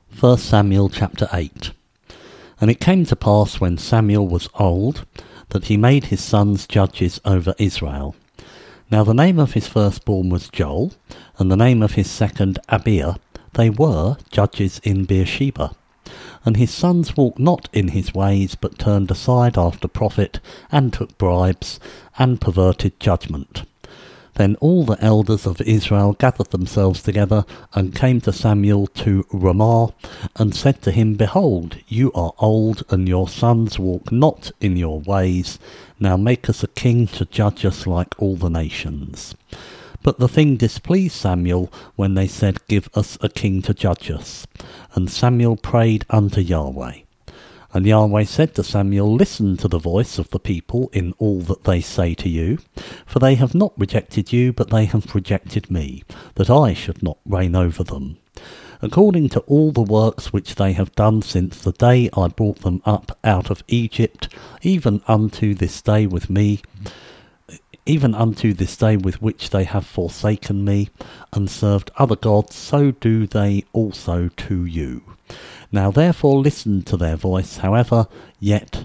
1 Samuel chapter 8. And it came to pass when Samuel was old, that he made his sons judges over Israel. Now the name of his firstborn was Joel, and the name of his second Abiah. They were judges in Beersheba. And his sons walked not in his ways, but turned aside after profit, and took bribes, and perverted judgment. Then all the elders of Israel gathered themselves together, and came to Samuel to Ramah, and said to him, Behold, you are old, and your sons walk not in your ways. Now make us a king to judge us like all the nations. But the thing displeased Samuel, when they said, Give us a king to judge us. And Samuel prayed unto Yahweh. And Yahweh said to Samuel, Listen to the voice of the people in all that they say to you, for they have not rejected you, but they have rejected me, that I should not reign over them. According to all the works which they have done since the day I brought them up out of Egypt, even unto this day with which they have forsaken me, and served other gods, so do they also to you. Now therefore listen to their voice, however, yet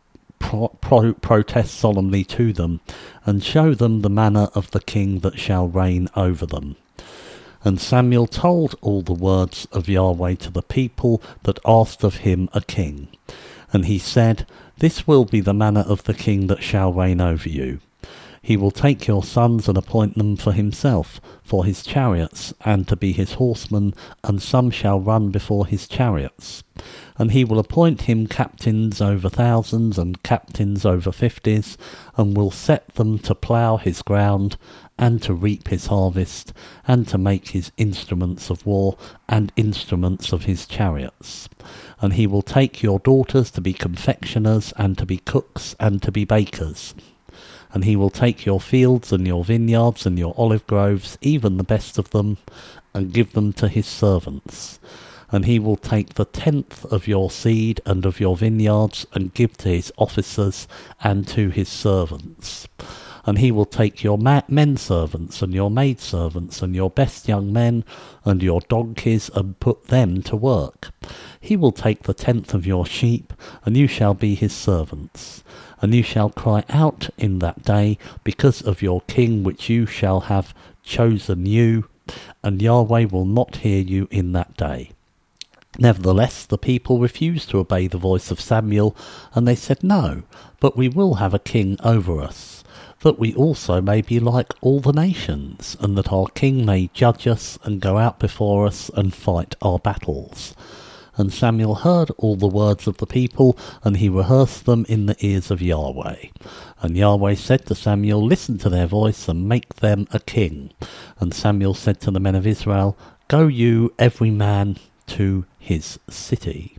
protest solemnly to them, and show them the manner of the king that shall reign over them. And Samuel told all the words of Yahweh to the people that asked of him a king. And he said, This will be the manner of the king that shall reign over you. He will take your sons and appoint them for himself, for his chariots, and to be his horsemen, and some shall run before his chariots. And he will appoint him captains over thousands, and captains over fifties, and will set them to plough his ground, and to reap his harvest, and to make his instruments of war, and instruments of his chariots. And he will take your daughters to be confectioners, and to be cooks, and to be bakers. And he will take your fields and your vineyards and your olive groves, even the best of them, and give them to his servants. And he will take the 10th of your seed and of your vineyards, and give to his officers and to his servants. And he will take your men servants and your maid servants and your best young men and your donkeys, and put them to work. He will take the 10th of your sheep, and you shall be his servants. And you shall cry out in that day because of your king which you shall have chosen you, and Yahweh will not hear you in that day. Nevertheless, the people refused to obey the voice of Samuel, and they said, No, but we will have a king over us, that we also may be like all the nations, and that our king may judge us, and go out before us, and fight our battles. And Samuel heard all the words of the people, and he rehearsed them in the ears of Yahweh. And Yahweh said to Samuel, Listen to their voice, and make them a king. And Samuel said to the men of Israel, Go you, every man, to his city.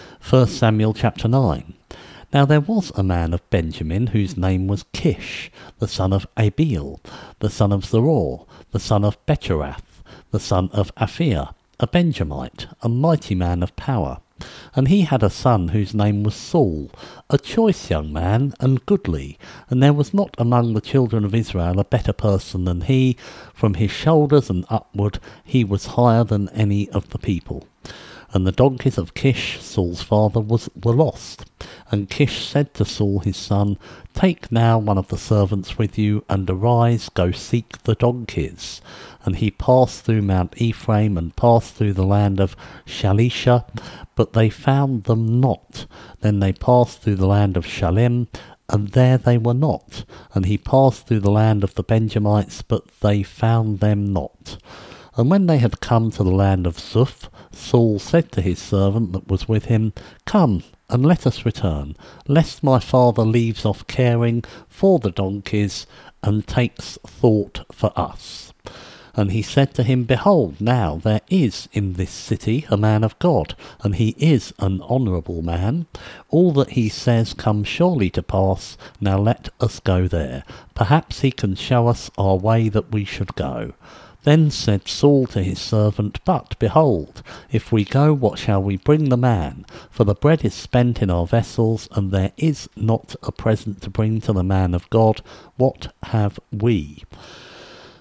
1 Samuel chapter 9. Now there was a man of Benjamin, whose name was Kish, the son of Abiel, the son of Zeror, the son of Becherath, the son of Aphiah, a Benjamite, a mighty man of power. And he had a son whose name was Saul, a choice young man and goodly, and there was not among the children of Israel a better person than he. From his shoulders and upward he was higher than any of the people. And the donkeys of Kish, Saul's father, were lost. And Kish said to Saul his son, Take now one of the servants with you, and arise, go seek the donkeys. And he passed through Mount Ephraim, and passed through the land of Shalisha, but they found them not. Then they passed through the land of Shalim, and there they were not. And he passed through the land of the Benjamites, but they found them not. And when they had come to the land of Zuph, Saul said to his servant that was with him, Come, and let us return, lest my father leaves off caring for the donkeys, and takes thought for us. And he said to him, Behold, now there is in this city a man of God, and he is an honourable man. All that he says comes surely to pass. Now let us go there. Perhaps he can show us our way that we should go. Then said Saul to his servant, But, behold, if we go, what shall we bring the man? For the bread is spent in our vessels, and there is not a present to bring to the man of God. What have we?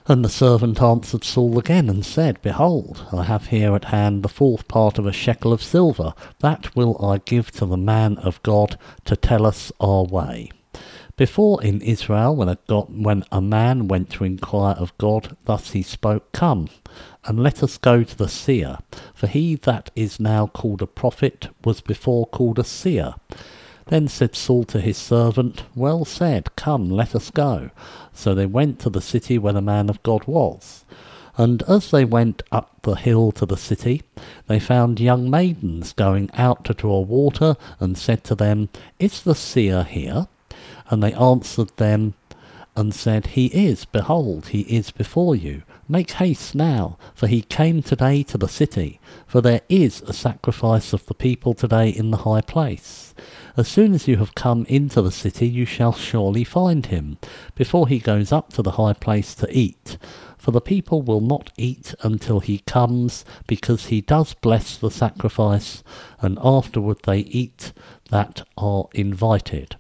And the servant answered Saul again and said, Behold, I have here at hand the 4th part of a shekel of silver. That will I give to the man of God to tell us our way. Before in Israel, when a man went to inquire of God, thus he spoke, Come, and let us go to the seer. For he that is now called a prophet was before called a seer. Then said Saul to his servant, Well said, come, let us go. So they went to the city where the man of God was. And as they went up the hill to the city, they found young maidens going out to draw water, and said to them, Is the seer here? And they answered them, and said, He is, behold, he is before you. Make haste now, for he came today to the city, for there is a sacrifice of the people today in the high place. As soon as you have come into the city, you shall surely find him, before he goes up to the high place to eat. For the people will not eat until he comes, because he does bless the sacrifice, and afterward they eat that are invited.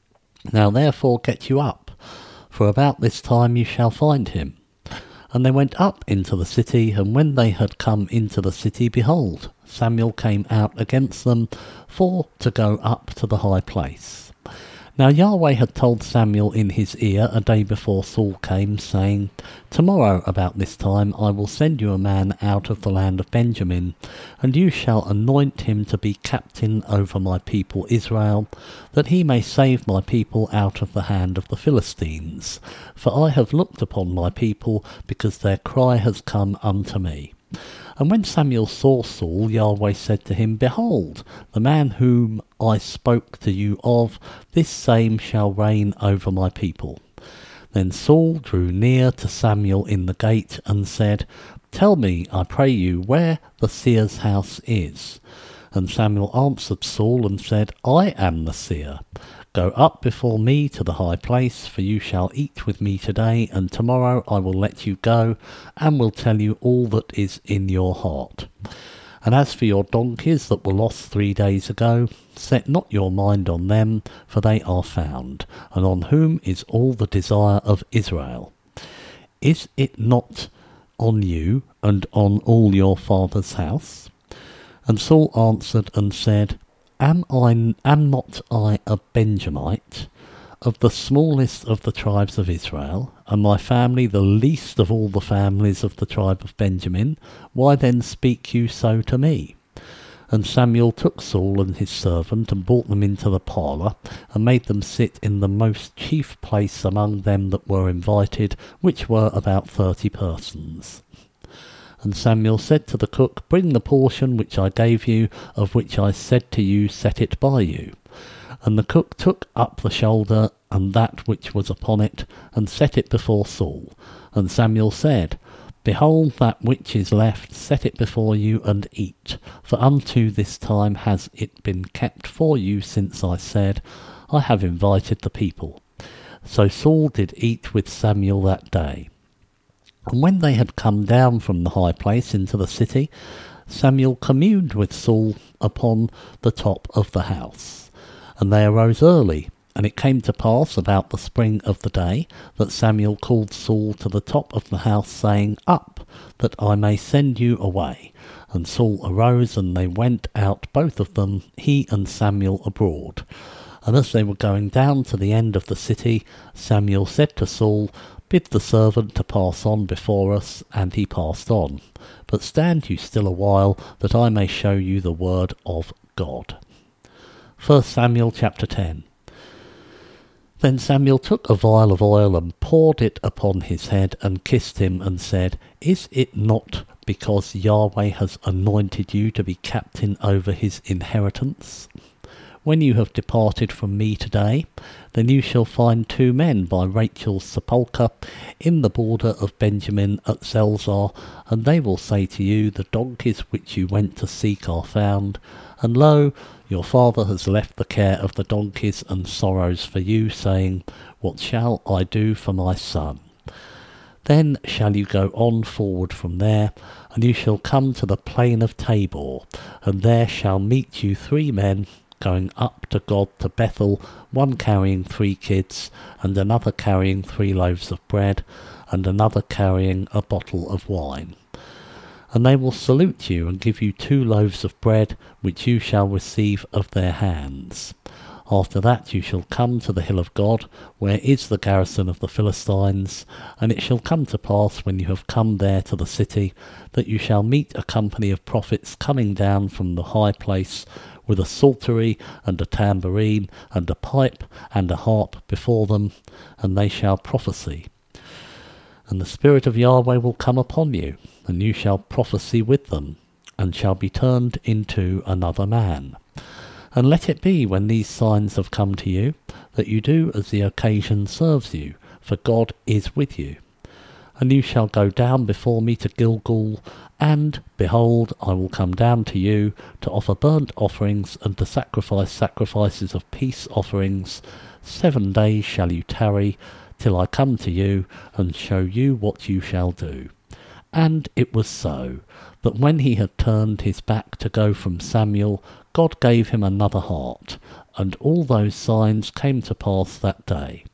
Now therefore get you up, for about this time you shall find him. And they went up into the city, and when they had come into the city, behold, Samuel came out against them for to go up to the high place. Now Yahweh had told Samuel in his ear a day before Saul came, saying, Tomorrow about this time I will send you a man out of the land of Benjamin, and you shall anoint him to be captain over my people Israel, that he may save my people out of the hand of the Philistines. For I have looked upon my people, because their cry has come unto me. And when Samuel saw Saul, Yahweh said to him, Behold, the man whom I spoke to you of, this same shall reign over my people. Then Saul drew near to Samuel in the gate, and said, Tell me, I pray you, where the seer's house is. And Samuel answered Saul, and said, I am the seer. Go up before me to the high place, for you shall eat with me today, and tomorrow I will let you go, and will tell you all that is in your heart. And as for your donkeys that were lost 3 days ago, set not your mind on them, for they are found, and on whom is all the desire of Israel. Is it not on you, and on all your father's house? And Saul answered and said, Am not I a Benjamite, of the smallest of the tribes of Israel, and my family the least of all the families of the tribe of Benjamin? Why then speak you so to me? And Samuel took Saul and his servant, and brought them into the parlour, and made them sit in the most chief place among them that were invited, which were about 30 persons. And Samuel said to the cook, Bring the portion which I gave you, of which I said to you, Set it by you. And the cook took up the shoulder, and that which was upon it, and set it before Saul. And Samuel said, Behold, that which is left, set it before you, and eat. For unto this time has it been kept for you, since I said, I have invited the people. So Saul did eat with Samuel that day. And when they had come down from the high place into the city, Samuel communed with Saul upon the top of the house. And they arose early, and it came to pass about the spring of the day, that Samuel called Saul to the top of the house, saying, Up, that I may send you away. And Saul arose, and they went out both of them, he and Samuel, abroad. And as they were going down to the end of the city, Samuel said to Saul, Bid the servant to pass on before us, and he passed on. But stand you still a while, that I may show you the word of God. 1 Samuel chapter 10. Then Samuel took a vial of oil, and poured it upon his head, and kissed him, and said, Is it not because Yahweh has anointed you to be captain over his inheritance? When you have departed from me today, then you shall find 2 men by Rachel's sepulchre in the border of Benjamin at Zelzah, and they will say to you, The donkeys which you went to seek are found, and lo, your father has left the care of the donkeys, and sorrows for you, saying, What shall I do for my son? Then shall you go on forward from there, and you shall come to the plain of Tabor, and there shall meet you 3 men, going up to God to Bethel, one carrying 3 kids, and another carrying 3 loaves of bread, and another carrying a bottle of wine. And they will salute you and give you 2 loaves of bread, which you shall receive of their hands. After that you shall come to the hill of God, where is the garrison of the Philistines, and it shall come to pass, when you have come there to the city, that you shall meet a company of prophets coming down from the high place, with a psaltery, and a tambourine, and a pipe, and a harp before them, and they shall prophesy. And the Spirit of Yahweh will come upon you, and you shall prophesy with them, and shall be turned into another man. And let it be, when these signs have come to you, that you do as the occasion serves you, for God is with you. And you shall go down before me to Gilgal, and, behold, I will come down to you, to offer burnt offerings, and to sacrifice sacrifices of peace offerings. 7 days shall you tarry, till I come to you, and show you what you shall do. And it was so, that when he had turned his back to go from Samuel, God gave him another heart, and all those signs came to pass that day.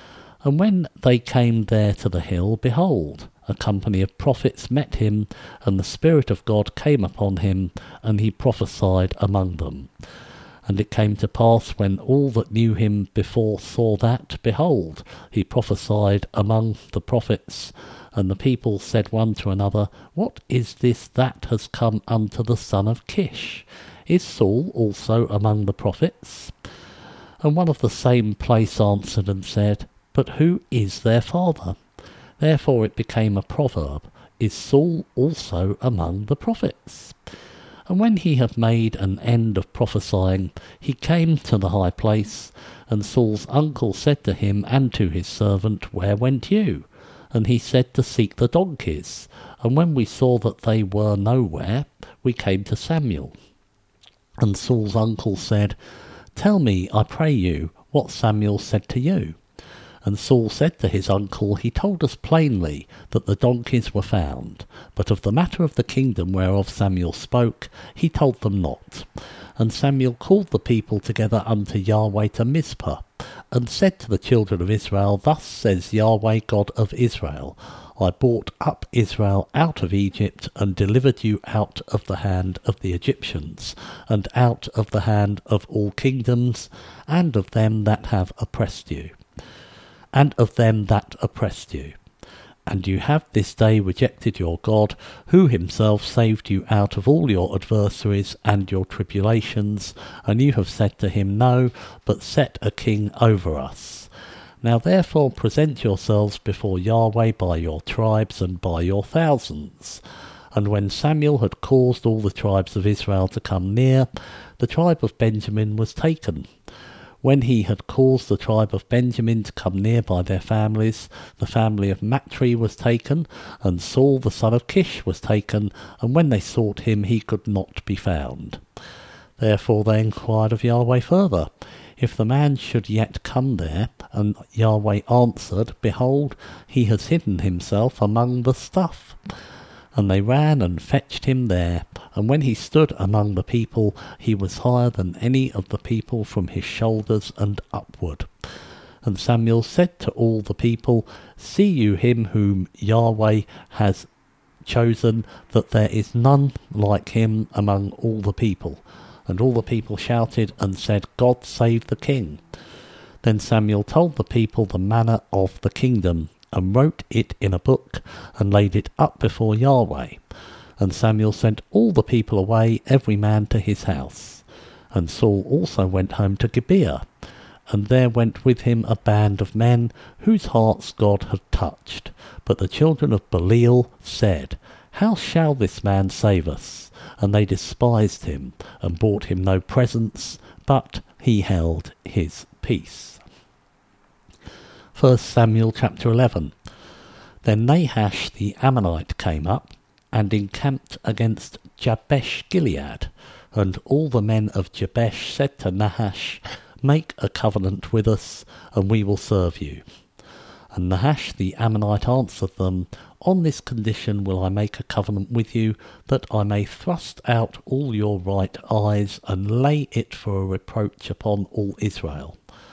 And when they came there to the hill, behold, a company of prophets met him, and the Spirit of God came upon him, and he prophesied among them. And it came to pass, when all that knew him before saw that, behold, he prophesied among the prophets. And the people said one to another, What is this that has come unto the son of Kish? Is Saul also among the prophets? And one of the same place answered and said, But who is their father? Therefore it became a proverb, Is Saul also among the prophets? And when he had made an end of prophesying, he came to the high place, and Saul's uncle said to him and to his servant, Where went you? And he said, To seek the donkeys. And when we saw that they were nowhere, we came to Samuel. And Saul's uncle said, Tell me, I pray you, what Samuel said to you. And Saul said to his uncle, He told us plainly that the donkeys were found, but of the matter of the kingdom whereof Samuel spoke, he told them not. And Samuel called the people together unto Yahweh to Mizpah, and said to the children of Israel, Thus says Yahweh God of Israel, I brought up Israel out of Egypt, and delivered you out of the hand of the Egyptians, and out of the hand of all kingdoms, and of them that have oppressed you. And you have this day rejected your God, who himself saved you out of all your adversaries and your tribulations, and you have said to him, No, but set a king over us. Now therefore present yourselves before Yahweh by your tribes and by your thousands. And when Samuel had caused all the tribes of Israel to come near, the tribe of Benjamin was taken. When he had caused the tribe of Benjamin to come near by their families, the family of Matri was taken, and Saul the son of Kish was taken, and when they sought him he could not be found. Therefore they inquired of Yahweh further, if the man should yet come there, and Yahweh answered, Behold, he has hidden himself among the stuff. And they ran and fetched him there, and when he stood among the people, he was higher than any of the people from his shoulders and upward. And Samuel said to all the people, See you him whom Yahweh has chosen, that there is none like him among all the people. And all the people shouted and said, God save the king. Then Samuel told the people the manner of the kingdom, and wrote it in a book, and laid it up before Yahweh. And Samuel sent all the people away, every man to his house. And Saul also went home to Gibeah, and there went with him a band of men, whose hearts God had touched. But the children of Belial said, How shall this man save us? And they despised him, and brought him no presents, but he held his peace. 1 Samuel chapter 11. Then Nahash the Ammonite came up, and encamped against Jabesh Gilead. And all the men of Jabesh said to Nahash, Make a covenant with us, and we will serve you. And Nahash the Ammonite answered them, On this condition will I make a covenant with you, that I may thrust out all your right eyes, and lay it for a reproach upon all Israel.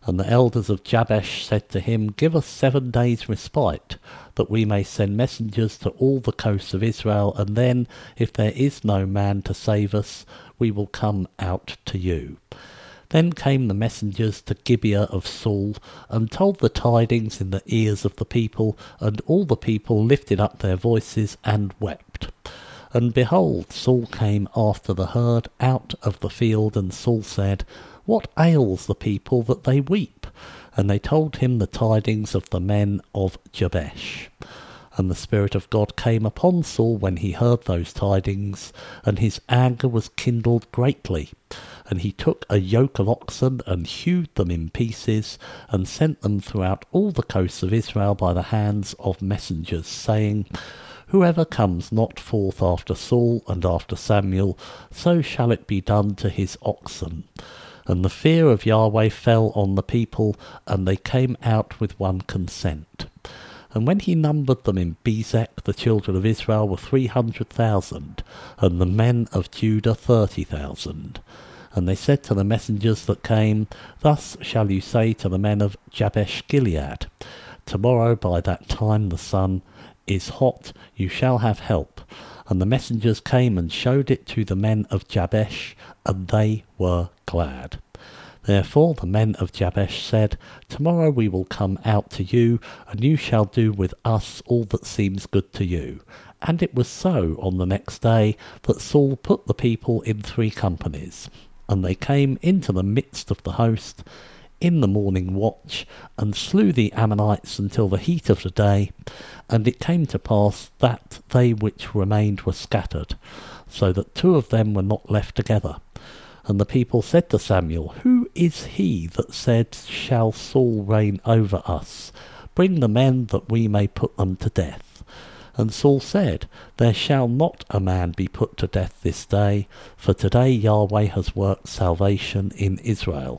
And the elders of Jabesh said to him, Give us 7 days' respite, that we may send messengers to all the coasts of Israel, and then, if there is no man to save us, we will come out to you. Then came the messengers to Gibeah of Saul, and told the tidings in the ears of the people, and all the people lifted up their voices and wept. And behold, Saul came after the herd out of the field, and Saul said, What ails the people that they weep? And they told him the tidings of the men of Jabesh. And the Spirit of God came upon Saul when he heard those tidings, and his anger was kindled greatly. And he took a yoke of oxen, and hewed them in pieces, and sent them throughout all the coasts of Israel by the hands of messengers, saying, Whoever comes not forth after Saul and after Samuel, so shall it be done to his oxen. And the fear of Yahweh fell on the people, and they came out with one consent. And when he numbered them in Bezek, the children of Israel were 300,000, and the men of Judah 30,000. And they said to the messengers that came, Thus shall you say to the men of Jabesh Gilead, Tomorrow by that time the sun is hot, you shall have help. And the messengers came and showed it to the men of Jabesh, and they were glad. Therefore the men of Jabesh said, Tomorrow we will come out to you, and you shall do with us all that seems good to you. And it was so on the next day that Saul put the people in 3 companies. And they came into the midst of the host in the morning watch, and slew the Ammonites until the heat of the day. And it came to pass that they which remained were scattered, so that 2 of them were not left together. And the people said to Samuel, Who is he that said, Shall Saul reign over us? Bring the men that we may put them to death. And Saul said, There shall not a man be put to death this day, for today Yahweh has worked salvation in Israel.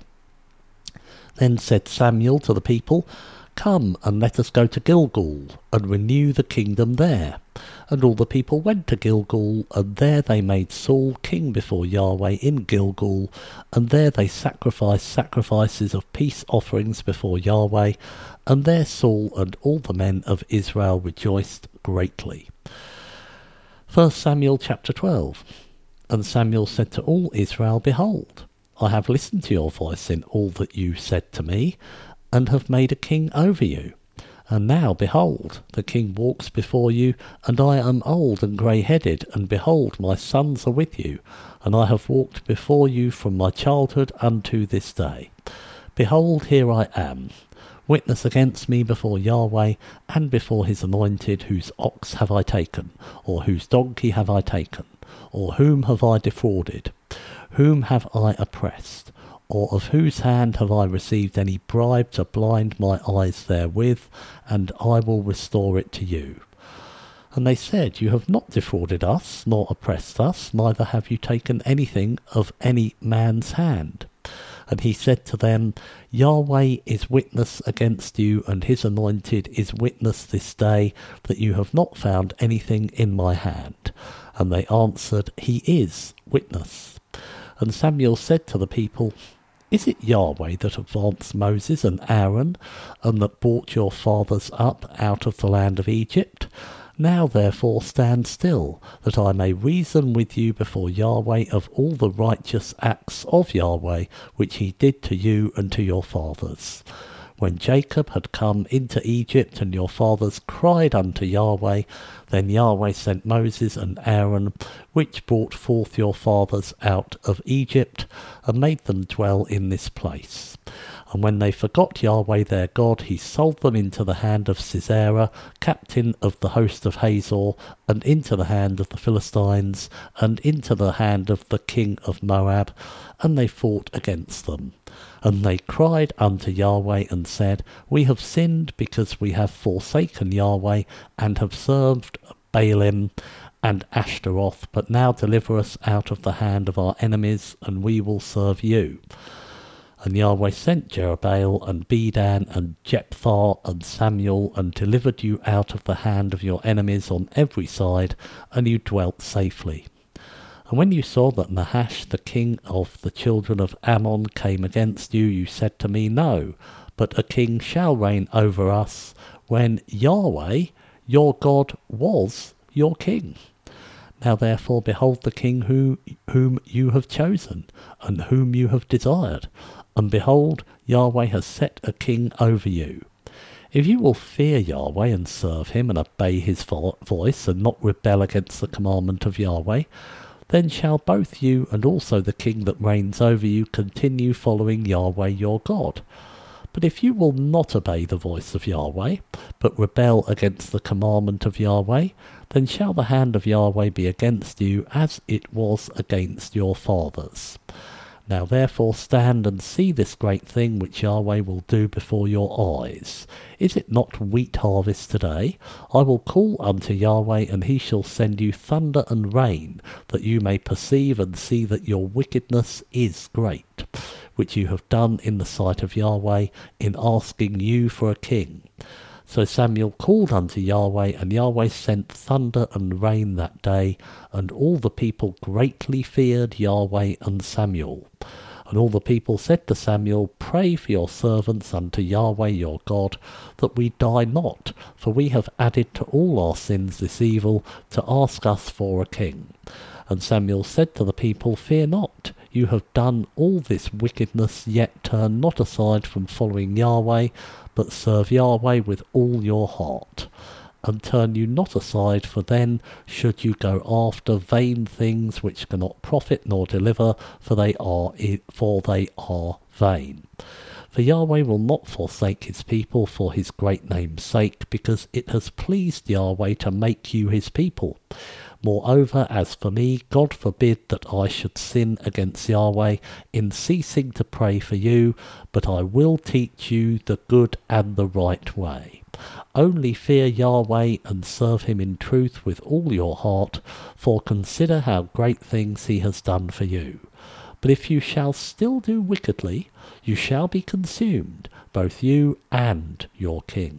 Then said Samuel to the people, Come, and let us go to Gilgal, and renew the kingdom there. And all the people went to Gilgal, and there they made Saul king before Yahweh in Gilgal, and there they sacrificed sacrifices of peace offerings before Yahweh, and there Saul and all the men of Israel rejoiced greatly. 1 Samuel chapter 12. And Samuel said to all Israel, Behold, I have listened to your voice in all that you said to me, and have made a king over you. And now, behold, the king walks before you, and I am old and grey-headed, and behold, my sons are with you, and I have walked before you from my childhood unto this day. Behold, here I am. Witness against me before Yahweh, and before his anointed, whose ox have I taken, or whose donkey have I taken, or whom have I defrauded? Whom have I oppressed? Or of whose hand have I received any bribe to blind my eyes therewith? And I will restore it to you. And they said, You have not defrauded us, nor oppressed us, neither have you taken anything of any man's hand. And he said to them, Yahweh is witness against you, and his anointed is witness this day, that you have not found anything in my hand. And they answered, He is witness. And Samuel said to the people, Is it Yahweh that advanced Moses and Aaron, and that brought your fathers up out of the land of Egypt? Now therefore stand still, that I may reason with you before Yahweh of all the righteous acts of Yahweh, which he did to you and to your fathers. When Jacob had come into Egypt, and your fathers cried unto Yahweh, then Yahweh sent Moses and Aaron, which brought forth your fathers out of Egypt, and made them dwell in this place. And when they forgot Yahweh their God, he sold them into the hand of Sisera, captain of the host of Hazor, and into the hand of the Philistines, and into the hand of the king of Moab, and they fought against them. And they cried unto Yahweh, and said, We have sinned, because we have forsaken Yahweh, and have served Baalim and Ashtaroth. But now deliver us out of the hand of our enemies, and we will serve you. And Yahweh sent Jerubbaal, and Bedan, and Jephthah, and Samuel, and delivered you out of the hand of your enemies on every side, and you dwelt safely. And when you saw that Nahash, the king of the children of Ammon, came against you, you said to me, No, but a king shall reign over us, when Yahweh, your God, was your king. Now therefore behold the king whom you have chosen, and whom you have desired, and behold, Yahweh has set a king over you. If you will fear Yahweh and serve him, and obey his voice, and not rebel against the commandment of Yahweh, then shall both you and also the king that reigns over you continue following Yahweh your God. But if you will not obey the voice of Yahweh, but rebel against the commandment of Yahweh, then shall the hand of Yahweh be against you, as it was against your fathers. Now therefore stand and see this great thing which Yahweh will do before your eyes. Is it not wheat harvest today? I will call unto Yahweh, and he shall send you thunder and rain, that you may perceive and see that your wickedness is great, which you have done in the sight of Yahweh, in asking you for a king. So Samuel called unto Yahweh, and Yahweh sent thunder and rain that day, and all the people greatly feared Yahweh and Samuel. And all the people said to Samuel, Pray for your servants unto Yahweh your God, that we die not, for we have added to all our sins this evil, to ask us for a king. And Samuel said to the people, Fear not, you have done all this wickedness, yet turn not aside from following Yahweh, but serve Yahweh with all your heart. And turn you not aside, for then should you go after vain things which cannot profit nor deliver, for they are vain. For Yahweh will not forsake his people for his great name's sake, because it has pleased Yahweh to make you his people. Moreover, as for me, God forbid that I should sin against Yahweh in ceasing to pray for you, but I will teach you the good and the right way. Only fear Yahweh and serve him in truth with all your heart, for consider how great things he has done for you. But if you shall still do wickedly, you shall be consumed, both you and your king.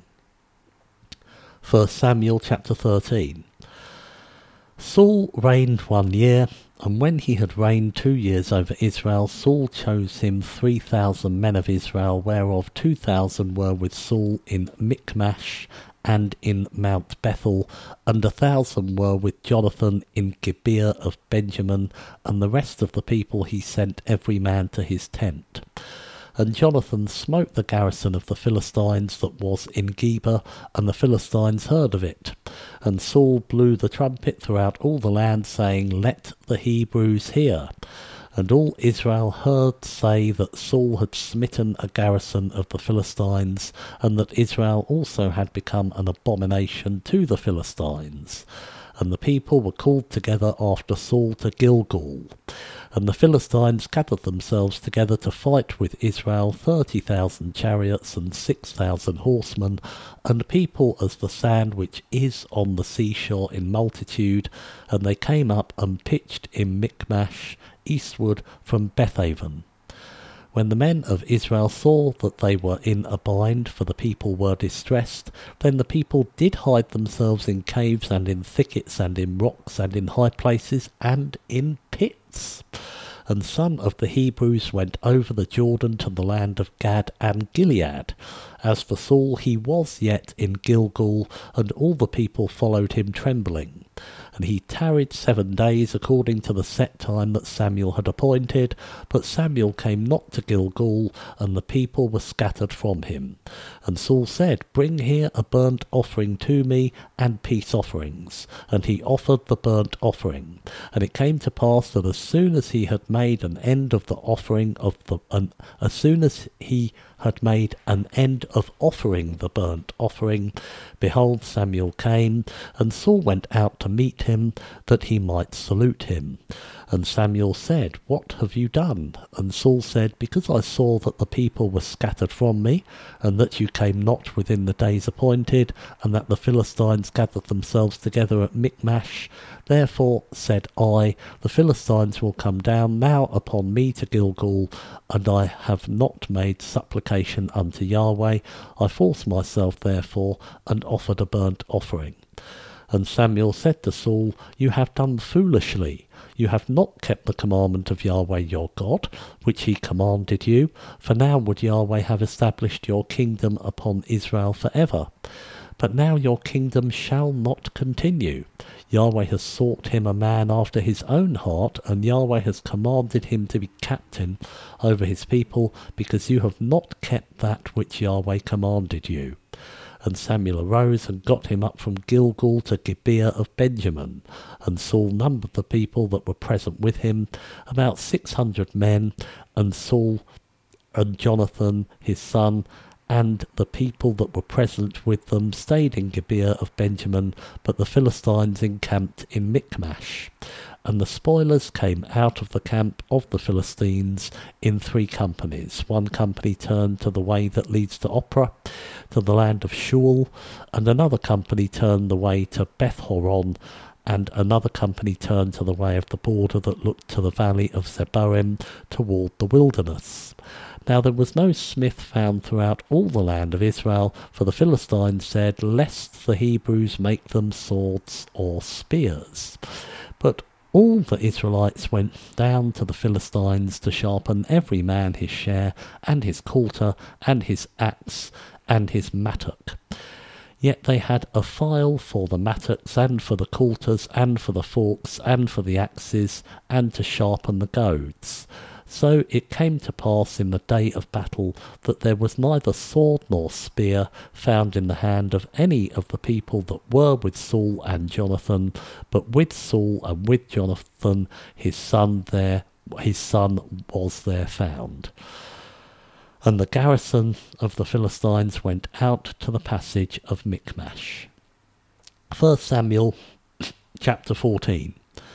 1 Samuel chapter 13. Saul reigned 1 year, and when he had reigned 2 years over Israel, Saul chose him 3,000 men of Israel, whereof 2,000 were with Saul in Michmash and in Mount Bethel, and 1,000 were with Jonathan in Gibeah of Benjamin, and the rest of the people he sent every man to his tent. And Jonathan smote the garrison of the Philistines that was in Geba, and the Philistines heard of it. And Saul blew the trumpet throughout all the land, saying, Let the Hebrews hear. And all Israel heard say that Saul had smitten a garrison of the Philistines, and that Israel also had become an abomination to the Philistines. And the people were called together after Saul to Gilgal. And the Philistines gathered themselves together to fight with Israel, 30,000 chariots and 6,000 horsemen, and people as the sand which is on the seashore in multitude. And they came up and pitched in Michmash, eastward from Bethaven. When the men of Israel saw that they were in a bind, for the people were distressed, then the people did hide themselves in caves and in thickets and in rocks and in high places and in pits. And some of the Hebrews went over the Jordan to the land of Gad and Gilead. As for Saul, he was yet in Gilgal, and all the people followed him trembling. And he tarried 7 days according to the set time that Samuel had appointed, but Samuel came not to Gilgal, and the people were scattered from him. And Saul said, Bring here a burnt offering to me, and peace offerings. And he offered the burnt offering. And it came to pass that as soon as he had made an end of the offering of the offering the burnt offering, behold, Samuel came, and Saul went out to meet him, that he might salute him. And Samuel said, What have you done? And Saul said, Because I saw that the people were scattered from me, and that you came not within the days appointed, and that the Philistines gathered themselves together at Michmash, therefore said I, The Philistines will come down now upon me to Gilgal, and I have not made supplication unto Yahweh. I forced myself therefore, and offered a burnt offering. And Samuel said to Saul, "You have done foolishly. You have not kept the commandment of Yahweh your God, which he commanded you, for now would Yahweh have established your kingdom upon Israel forever. But now your kingdom shall not continue. Yahweh has sought him a man after his own heart, and Yahweh has commanded him to be captain over his people, because you have not kept that which Yahweh commanded you." And Samuel arose and got him up from Gilgal to Gibeah of Benjamin. And Saul numbered the people that were present with him, about 600 men, and Saul and Jonathan his son, and the people that were present with them stayed in Gibeah of Benjamin, but the Philistines encamped in Michmash. And the spoilers came out of the camp of the Philistines in 3 companies. One company turned to the way that leads to Ophrah, to the land of Shual, and another company turned the way to Beth-horon, and another company turned to the way of the border that looked to the valley of Zeboim toward the wilderness. Now there was no smith found throughout all the land of Israel, for the Philistines said, "Lest the Hebrews make them swords or spears." But all the Israelites went down to the Philistines to sharpen every man his share, and his coulter, and his axe, and his mattock. Yet they had a file for the mattocks, and for the coulters, and for the forks, and for the axes, and to sharpen the goads. So it came to pass in the day of battle that there was neither sword nor spear found in the hand of any of the people that were with Saul and Jonathan, but with Saul and with Jonathan his son was there found. And the garrison of the Philistines went out to the passage of Michmash. 1 Samuel chapter 14.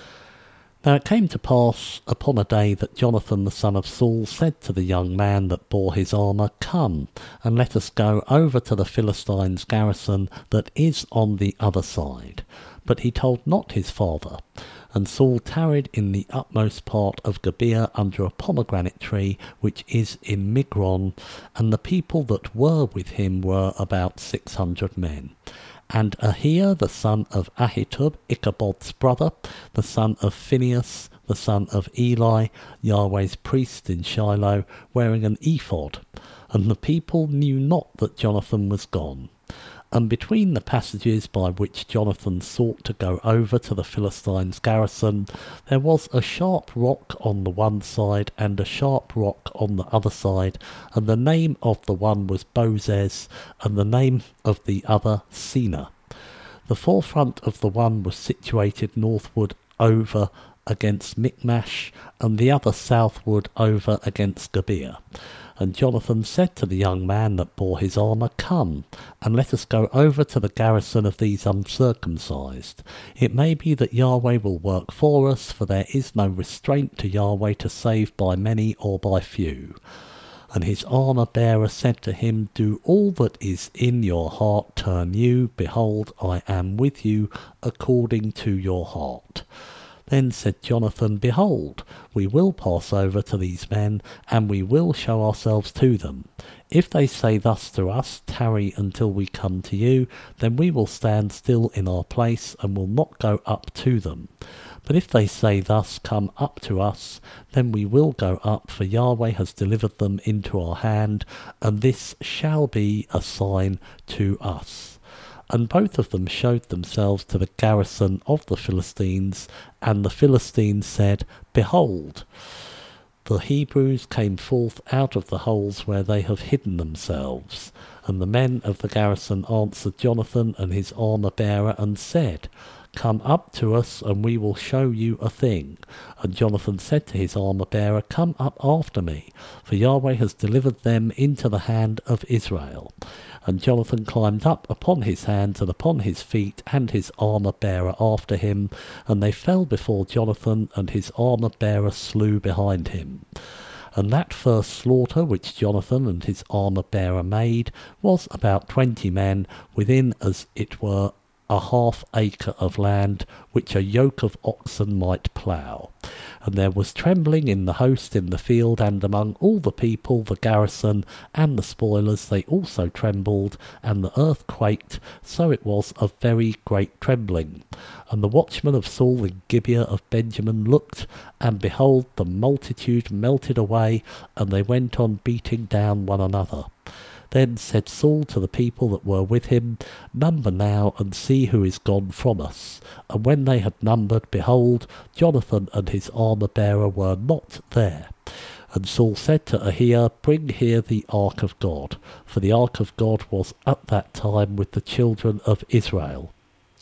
Now it came to pass upon a day that Jonathan the son of Saul said to the young man that bore his armour, "Come, and let us go over to the Philistines' garrison that is on the other side." But he told not his father. And Saul tarried in the utmost part of Gibeah under a pomegranate tree which is in Migron, and the people that were with him were about 600 men. And Ahiah the son of Ahitub, Ichabod's brother, the son of Phinehas, the son of Eli, Yahweh's priest in Shiloh, wearing an ephod. And the people knew not that Jonathan was gone. And between the passages by which Jonathan sought to go over to the Philistines' garrison, there was a sharp rock on the one side and a sharp rock on the other side, and the name of the one was Bozez, and the name of the other Sina. The forefront of the one was situated northward over against Michmash, and the other southward over against Gibeah. And Jonathan said to the young man that bore his armour, "Come, and let us go over to the garrison of these uncircumcised. It may be that Yahweh will work for us, for there is no restraint to Yahweh to save by many or by few." And his armour-bearer said to him, "Do all that is in your heart turn you. Behold, I am with you according to your heart." Then said Jonathan, "Behold, we will pass over to these men, and we will show ourselves to them. If they say thus to us, 'Tarry until we come to you,' then we will stand still in our place, and will not go up to them. But if they say thus, 'Come up to us,' then we will go up, for Yahweh has delivered them into our hand, and this shall be a sign to us." And both of them showed themselves to the garrison of the Philistines, and the Philistines said, "Behold, the Hebrews came forth out of the holes where they have hidden themselves." And the men of the garrison answered Jonathan and his armour-bearer, and said, "Come up to us, and we will show you a thing." And Jonathan said to his armour-bearer, "Come up after me, for Yahweh has delivered them into the hand of Israel." And Jonathan climbed up upon his hands and upon his feet, and his armour-bearer after him, and they fell before Jonathan, and his armour-bearer slew behind him. And that first slaughter which Jonathan and his armour-bearer made was about 20 men, within as it were a half-acre of land, which a yoke of oxen might plough. And there was trembling in the host in the field, and among all the people, the garrison, and the spoilers, they also trembled, and the earth quaked, so it was a very great trembling. And the watchmen of Saul in Gibeah of Benjamin looked, and behold, the multitude melted away, and they went on beating down one another. Then said Saul to the people that were with him, Number now, and see who is gone from us. And when they had numbered, behold, Jonathan and his armour-bearer were not there. And Saul said to Ahiah, Bring here the ark of God, for the ark of God was at that time with the children of Israel.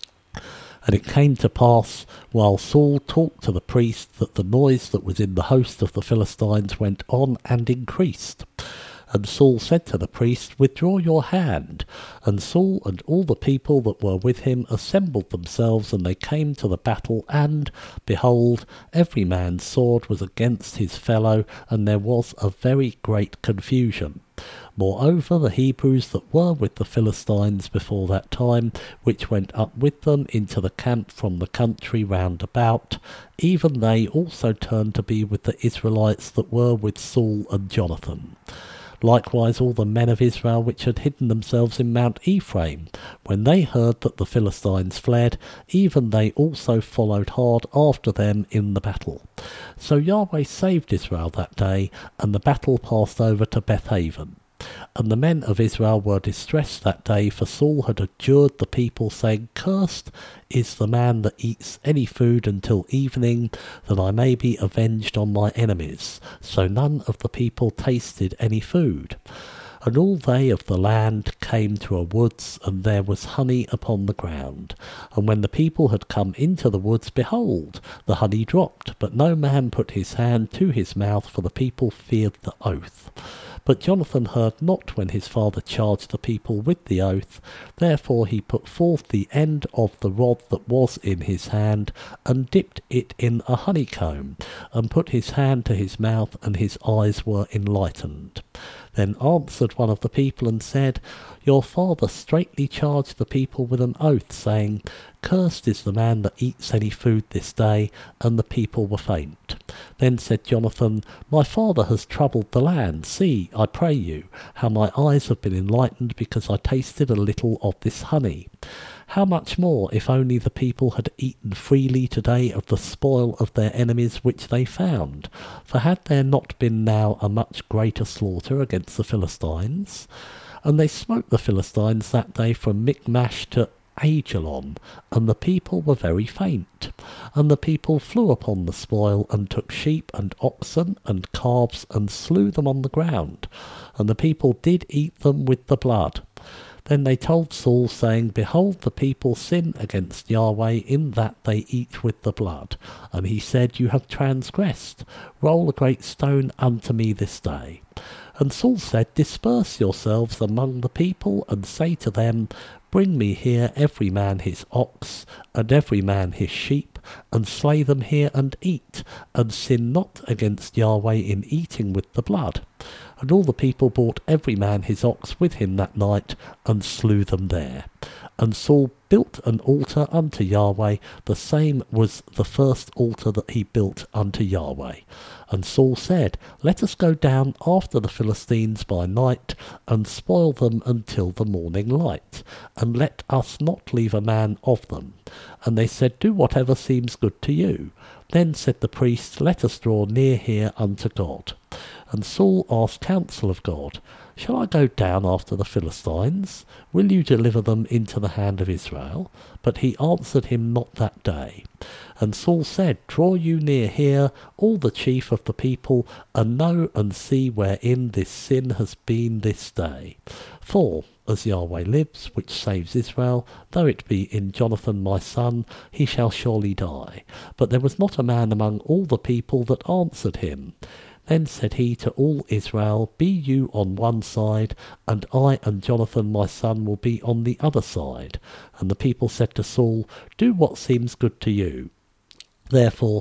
And it came to pass, while Saul talked to the priest, that the noise that was in the host of the Philistines went on and increased. And Saul said to the priest, Withdraw your hand. And Saul and all the people that were with him assembled themselves, and they came to the battle, and, behold, every man's sword was against his fellow, and there was a very great confusion. Moreover, the Hebrews that were with the Philistines before that time, which went up with them into the camp from the country round about, even they also turned to be with the Israelites that were with Saul and Jonathan. Likewise all the men of Israel which had hidden themselves in Mount Ephraim, when they heard that the Philistines fled, even they also followed hard after them in the battle. So Yahweh saved Israel that day, and the battle passed over to Bethaven. And the men of Israel were distressed that day, for Saul had adjured the people, saying, Cursed is the man that eats any food until evening, that I may be avenged on my enemies. So none of the people tasted any food. And all they of the land came to a woods, and there was honey upon the ground. And when the people had come into the woods, behold, the honey dropped, but no man put his hand to his mouth, for the people feared the oath. But Jonathan heard not when his father charged the people with the oath. Therefore he put forth the end of the rod that was in his hand, and dipped it in a honeycomb, and put his hand to his mouth, and his eyes were enlightened. Then answered one of the people and said, Your father straitly charged the people with an oath, saying, Cursed is the man that eats any food this day. And the people were faint. Then said Jonathan, My father has troubled the land. See, I pray you, how my eyes have been enlightened, because I tasted a little of this honey. How much more, if only the people had eaten freely today of the spoil of their enemies which they found? For had there not been now a much greater slaughter against the Philistines? And they smote the Philistines that day from Michmash to Aijalon, and the people were very faint. And the people flew upon the spoil, and took sheep and oxen and calves, and slew them on the ground. And the people did eat them with the blood. Then they told Saul, saying, Behold, the people sin against Yahweh, in that they eat with the blood. And he said, You have transgressed. Roll a great stone unto me this day. And Saul said, Disperse yourselves among the people, and say to them, Bring me here every man his ox, and every man his sheep, and slay them here and eat, and sin not against Yahweh in eating with the blood. And all the people brought every man his ox with him that night, and slew them there. And Saul built an altar unto Yahweh, the same was the first altar that he built unto Yahweh. And Saul said, Let us go down after the Philistines by night, and spoil them until the morning light, and let us not leave a man of them. And they said, Do whatever seems good to you. Then said the priest, Let us draw near here unto God. And Saul asked counsel of God, Shall I go down after the Philistines? Will you deliver them into the hand of Israel? But he answered him not that day. And Saul said, Draw you near here, all the chief of the people, and know and see wherein this sin has been this day. For, as Yahweh lives, which saves Israel, though it be in Jonathan my son, he shall surely die. But there was not a man among all the people that answered him. Then said he to all Israel, Be you on one side, and I and Jonathan my son will be on the other side. And the people said to Saul, Do what seems good to you. Therefore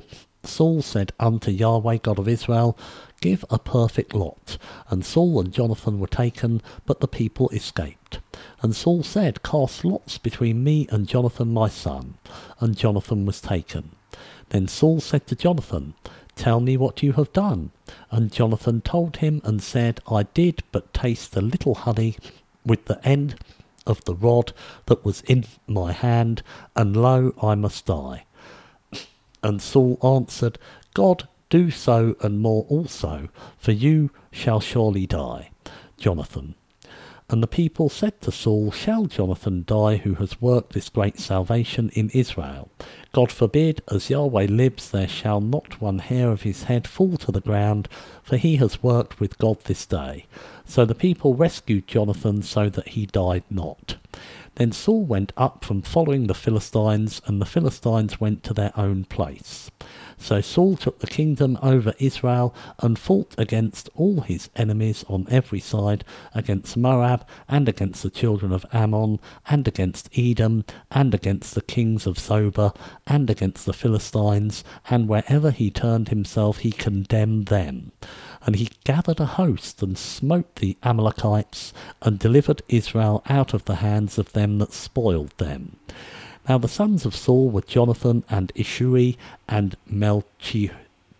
Saul said unto Yahweh God of Israel, Give a perfect lot. And Saul and Jonathan were taken, but the people escaped. And Saul said, Cast lots between me and Jonathan my son. And Jonathan was taken. Then Saul said to Jonathan, Tell me what you have done. And Jonathan told him and said, I did but taste a little honey with the end of the rod that was in my hand, and lo, I must die. And Saul answered, God, do so and more also, for you shall surely die. Jonathan. And the people said to Saul, Shall Jonathan die, who has worked this great salvation in Israel? God forbid, as Yahweh lives, there shall not one hair of his head fall to the ground, for he has worked with God this day. So the people rescued Jonathan, so that he died not. Then Saul went up from following the Philistines, and the Philistines went to their own place. So Saul took the kingdom over Israel, and fought against all his enemies on every side, against Moab, and against the children of Ammon, and against Edom, and against the kings of Zobah, and against the Philistines, and wherever he turned himself he condemned them. And he gathered a host, and smote the Amalekites, and delivered Israel out of the hands of them that spoiled them. Now the sons of Saul were Jonathan, and Ishui, and Melchizua,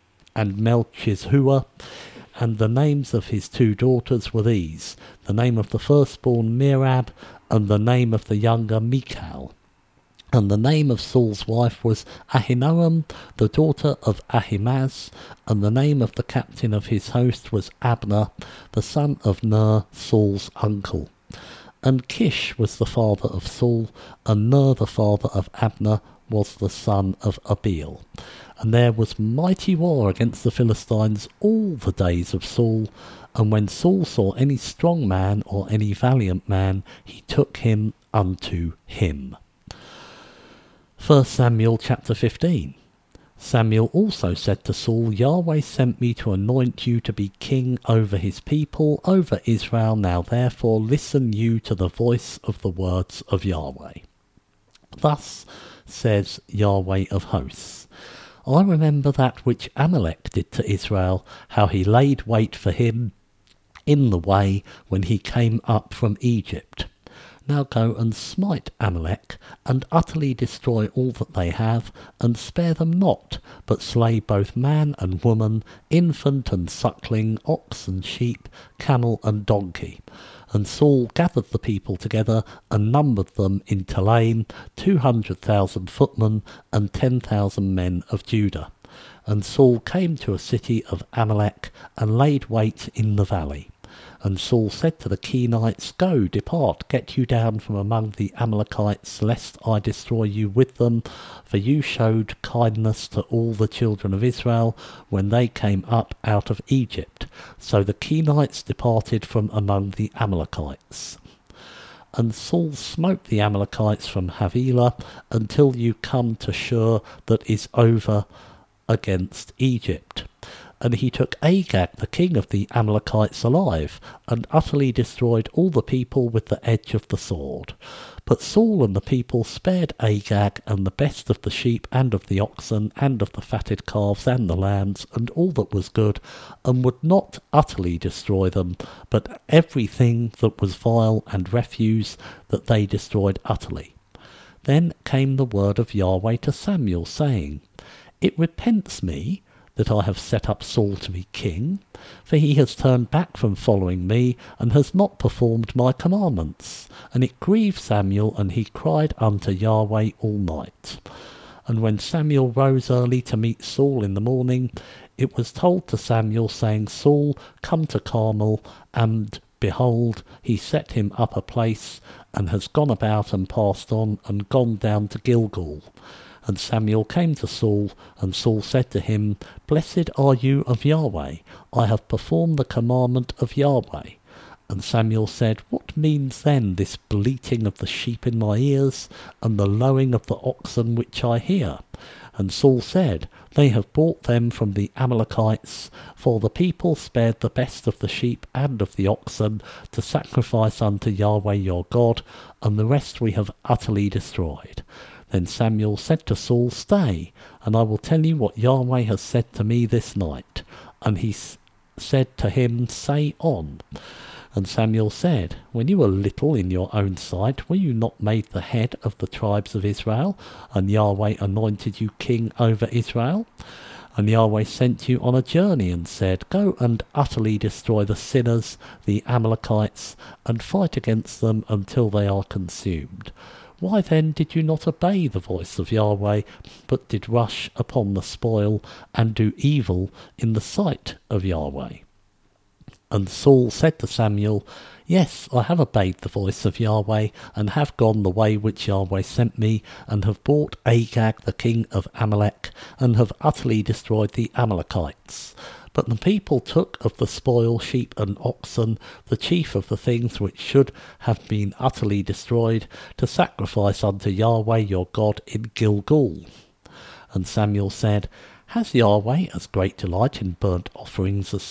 and the names of his 2 daughters were these, the name of the firstborn Merab, and the name of the younger Michal. And the name of Saul's wife was Ahinoam, the daughter of Ahimaaz, and the name of the captain of his host was Abner, the son of Ner, Saul's uncle. And Kish was the father of Saul, and Ner the father of Abner was the son of Abiel. And there was mighty war against the Philistines all the days of Saul, and when Saul saw any strong man or any valiant man, he took him unto him. 1 Samuel chapter 15. Samuel also said to Saul, Yahweh sent me to anoint you to be king over his people, over Israel. Now therefore listen you to the voice of the words of Yahweh. Thus says Yahweh of hosts, I remember that which Amalek did to Israel, how he laid wait for him in the way when he came up from Egypt. Now go and smite Amalek, and utterly destroy all that they have, and spare them not, but slay both man and woman, infant and suckling, ox and sheep, camel and donkey. And Saul gathered the people together, and numbered them in Telaim, 200,000 footmen, and 10,000 men of Judah. And Saul came to a city of Amalek, and laid wait in the valley. And Saul said to the Kenites, Go, depart, get you down from among the Amalekites, lest I destroy you with them, for you showed kindness to all the children of Israel when they came up out of Egypt. So the Kenites departed from among the Amalekites. And Saul smote the Amalekites from Havilah until you come to Shur that is over against Egypt. And he took Agag, the king of the Amalekites, alive, and utterly destroyed all the people with the edge of the sword. But Saul and the people spared Agag, and the best of the sheep, and of the oxen, and of the fatted calves, and the lambs, and all that was good, and would not utterly destroy them, but everything that was vile and refuse, that they destroyed utterly. Then came the word of Yahweh to Samuel, saying, It repents me that I have set up Saul to be king, for he has turned back from following me, and has not performed my commandments. And it grieved Samuel, and he cried unto Yahweh all night. And when Samuel rose early to meet Saul in the morning, it was told to Samuel, saying, Saul, come to Carmel, and behold, he set him up a place, and has gone about and passed on, and gone down to Gilgal. And Samuel came to Saul, and Saul said to him, Blessed are you of Yahweh, I have performed the commandment of Yahweh. And Samuel said, What means then this bleating of the sheep in my ears, and the lowing of the oxen which I hear? And Saul said, They have brought them from the Amalekites, for the people spared the best of the sheep and of the oxen, to sacrifice unto Yahweh your God, and the rest we have utterly destroyed. Then Samuel said to Saul, "Stay, and I will tell you what Yahweh has said to me this night." And he said to him, "Say on." And Samuel said, "When you were little in your own sight, were you not made the head of the tribes of Israel? And Yahweh anointed you king over Israel? And Yahweh sent you on a journey and said, 'Go and utterly destroy the sinners, the Amalekites, and fight against them until they are consumed.' Why then did you not obey the voice of Yahweh, but did rush upon the spoil and do evil in the sight of Yahweh?" And Saul said to Samuel, "Yes, I have obeyed the voice of Yahweh, and have gone the way which Yahweh sent me, and have brought Agag the king of Amalek, and have utterly destroyed the Amalekites. But the people took of the spoil sheep and oxen, the chief of the things which should have been utterly destroyed, to sacrifice unto Yahweh your God in Gilgal." And Samuel said, "Has Yahweh as great delight in burnt offerings as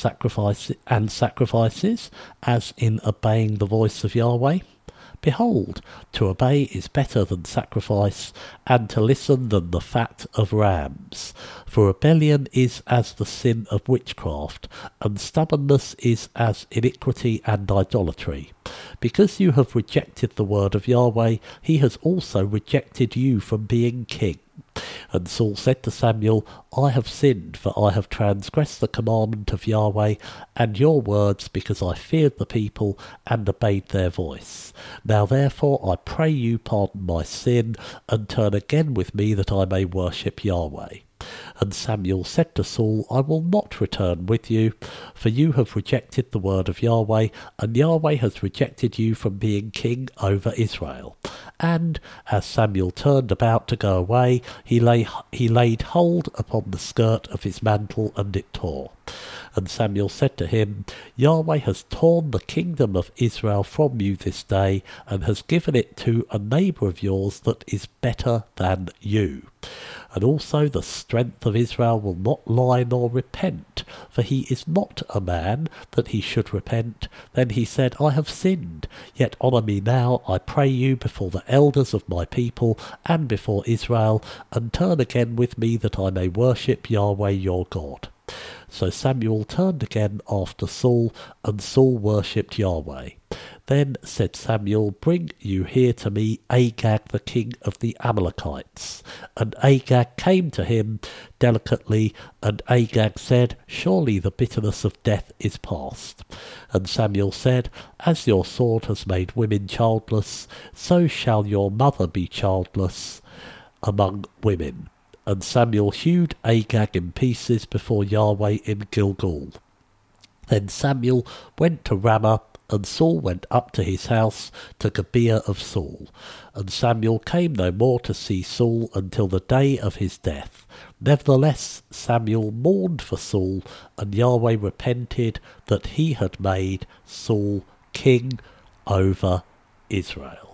sacrifices, as in obeying the voice of Yahweh? Behold, to obey is better than sacrifice, and to listen than the fat of rams. For rebellion is as the sin of witchcraft, and stubbornness is as iniquity and idolatry. Because you have rejected the word of Yahweh, he has also rejected you from being king." And Saul said to Samuel, "I have sinned, for I have transgressed the commandment of Yahweh and your words, because I feared the people and obeyed their voice. Now therefore I pray you pardon my sin, and turn again with me that I may worship Yahweh." And Samuel said to Saul, "I will not return with you, for you have rejected the word of Yahweh, and Yahweh has rejected you from being king over Israel." And as Samuel turned about to go away, he laid hold upon the skirt of his mantle, and it tore. And Samuel said to him, "Yahweh has torn the kingdom of Israel from you this day, and has given it to a neighbour of yours that is better than you. And also the strength of Israel will not lie nor repent, for he is not a man that he should repent." Then he said, "I have sinned, yet honour me now, I pray you, before the elders of my people and before Israel, and turn again with me that I may worship Yahweh your God." So Samuel turned again after Saul, and Saul worshipped Yahweh. Then said Samuel, "Bring you here to me Agag the king of the Amalekites." And Agag came to him delicately, and Agag said, "Surely the bitterness of death is past." And Samuel said, "As your sword has made women childless, so shall your mother be childless among women." And Samuel hewed Agag in pieces before Yahweh in Gilgal. Then Samuel went to Ramah, and Saul went up to his house to Gibeah of Saul. And Samuel came no more to see Saul until the day of his death. Nevertheless Samuel mourned for Saul, and Yahweh repented that he had made Saul king over Israel.